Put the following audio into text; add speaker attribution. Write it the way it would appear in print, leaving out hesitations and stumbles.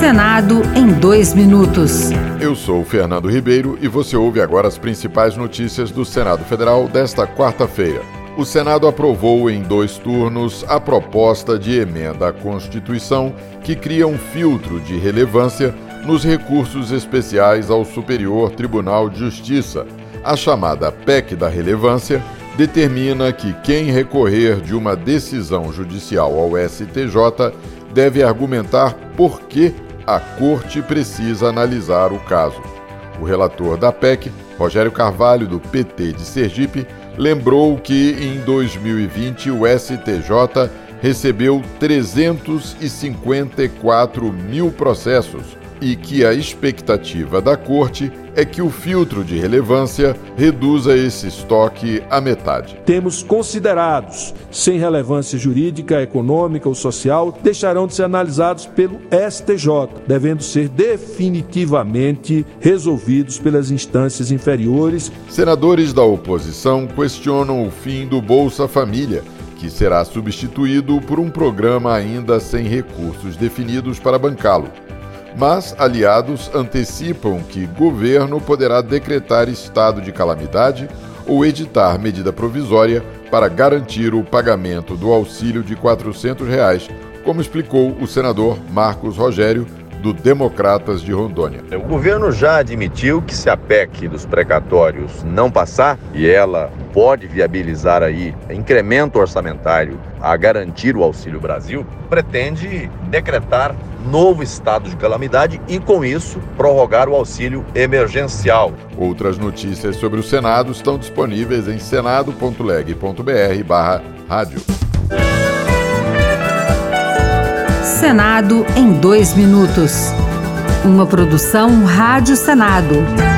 Speaker 1: Senado em 2 minutos.
Speaker 2: Eu sou o Fernando Ribeiro e você ouve agora as principais notícias do Senado Federal desta quarta-feira. O Senado aprovou em 2 turnos a proposta de emenda à Constituição que cria um filtro de relevância nos recursos especiais ao Superior Tribunal de Justiça. A chamada PEC da relevância determina que quem recorrer de uma decisão judicial ao STJ deve argumentar por que a Corte precisa analisar o caso. O relator da PEC, Rogério Carvalho, do PT de Sergipe, lembrou que em 2020 o STJ recebeu 354 mil processos e que a expectativa da Corte é que o filtro de relevância reduza esse estoque à metade.
Speaker 3: Temos considerados sem relevância jurídica, econômica ou social deixarão de ser analisados pelo STJ, devendo ser definitivamente resolvidos pelas instâncias inferiores.
Speaker 2: Senadores da oposição questionam o fim do Bolsa Família, que será substituído por um programa ainda sem recursos definidos para bancá-lo. Mas aliados antecipam que governo poderá decretar estado de calamidade ou editar medida provisória para garantir o pagamento do auxílio de R$ 400, como explicou o senador Marcos Rogério, do Democratas de Rondônia.
Speaker 4: O governo já admitiu que se a PEC dos precatórios não passar, e ela pode viabilizar aí incremento orçamentário a garantir o Auxílio Brasil, pretende decretar novo estado de calamidade e, com isso, prorrogar o auxílio emergencial.
Speaker 2: Outras notícias sobre o Senado estão disponíveis em senado.leg.br/rádio.
Speaker 1: Senado em 2 minutos. Uma produção Rádio Senado.